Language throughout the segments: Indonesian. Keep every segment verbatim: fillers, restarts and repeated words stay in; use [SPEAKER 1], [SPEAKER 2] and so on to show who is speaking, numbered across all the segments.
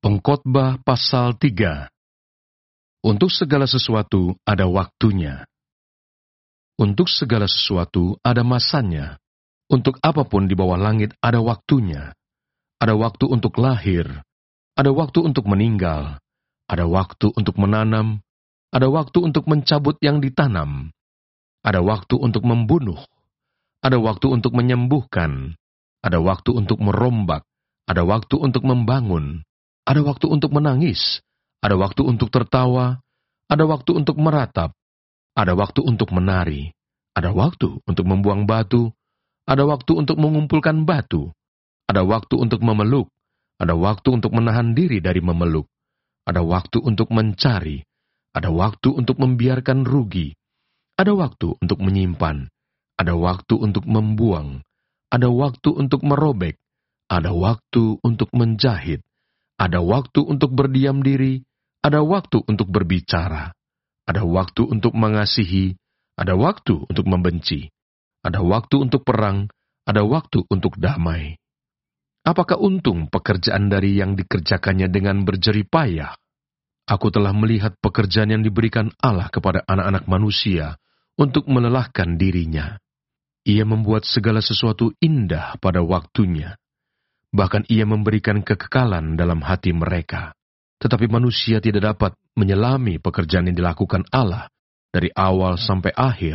[SPEAKER 1] Pengkhotbah pasal tiga. Untuk segala sesuatu ada waktunya. Untuk segala sesuatu ada masanya. Untuk apapun di bawah langit ada waktunya. Ada waktu untuk lahir, ada waktu untuk meninggal, ada waktu untuk menanam, ada waktu untuk mencabut yang ditanam, ada waktu untuk membunuh, ada waktu untuk menyembuhkan, ada waktu untuk merombak, ada waktu untuk membangun, ada waktu untuk menangis, ada waktu untuk tertawa, ada waktu untuk meratap, ada waktu untuk menari, ada waktu untuk membuang batu, ada waktu untuk mengumpulkan batu, ada waktu untuk memeluk, ada waktu untuk menahan diri dari memeluk, ada waktu untuk mencari, ada waktu untuk membiarkan rugi, ada waktu untuk menyimpan, ada waktu untuk membuang, ada waktu untuk merobek, ada waktu untuk menjahit, ada waktu untuk berdiam diri, ada waktu untuk berbicara, ada waktu untuk mengasihi, ada waktu untuk membenci, ada waktu untuk perang, ada waktu untuk damai. Apakah untung pekerjaan dari yang dikerjakannya dengan berjerih payah? Aku telah melihat pekerjaan yang diberikan Allah kepada anak-anak manusia untuk melelahkan dirinya. Ia membuat segala sesuatu indah pada waktunya. Bahkan ia memberikan kekekalan dalam hati mereka. Tetapi manusia tidak dapat menyelami pekerjaan yang dilakukan Allah dari awal sampai akhir.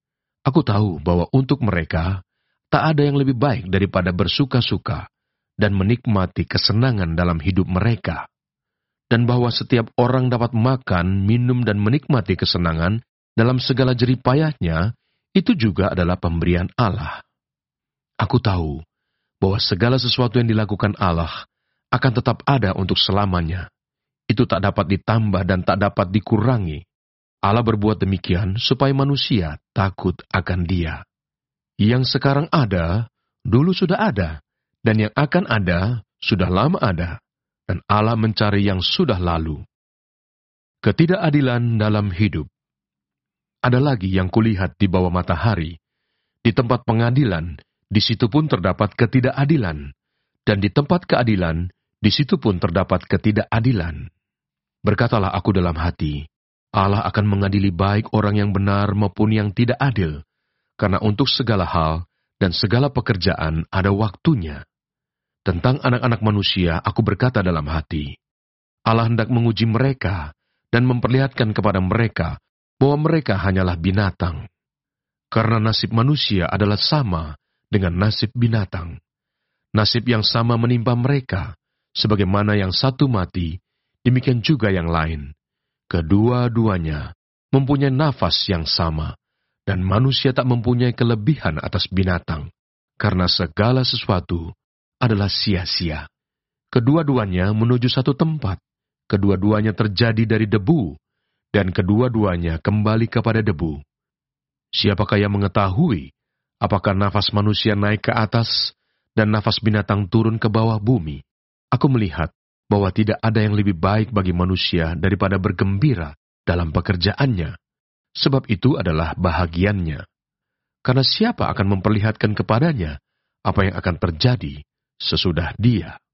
[SPEAKER 1] Aku tahu bahwa untuk mereka tak ada yang lebih baik daripada bersuka-suka dan menikmati kesenangan dalam hidup mereka, dan bahwa setiap orang dapat makan, minum, dan menikmati kesenangan dalam segala jerih payahnya, itu juga adalah pemberian Allah. Aku tahu bahwa segala sesuatu yang dilakukan Allah akan tetap ada untuk selamanya. Itu tak dapat ditambah dan tak dapat dikurangi. Allah berbuat demikian supaya manusia takut akan Dia. Yang sekarang ada, dulu sudah ada, dan yang akan ada, sudah lama ada, dan Allah mencari yang sudah lalu. Ketidakadilan dalam hidup. Ada lagi yang kulihat di bawah matahari. Di tempat pengadilan, di situ pun terdapat ketidakadilan, dan di tempat keadilan, di situ pun terdapat ketidakadilan. Berkatalah aku dalam hati, Allah akan mengadili baik orang yang benar maupun yang tidak adil, karena untuk segala hal dan segala pekerjaan ada waktunya. Tentang anak-anak manusia, aku berkata dalam hati, Allah hendak menguji mereka dan memperlihatkan kepada mereka bahwa mereka hanyalah binatang. Karena nasib manusia adalah sama dengan nasib binatang. Nasib yang sama menimpa mereka, sebagaimana yang satu mati, demikian juga yang lain. Kedua-duanya mempunyai nafas yang sama, dan manusia tak mempunyai kelebihan atas binatang, karena segala sesuatu adalah sia-sia. Kedua-duanya menuju satu tempat, kedua-duanya terjadi dari debu, dan kedua-duanya kembali kepada debu. Siapakah yang mengetahui apakah nafas manusia naik ke atas dan nafas binatang turun ke bawah bumi? Aku melihat bahwa tidak ada yang lebih baik bagi manusia daripada bergembira dalam pekerjaannya, sebab itu adalah bahagiannya. Karena siapa akan memperlihatkan kepadanya apa yang akan terjadi sesudah dia?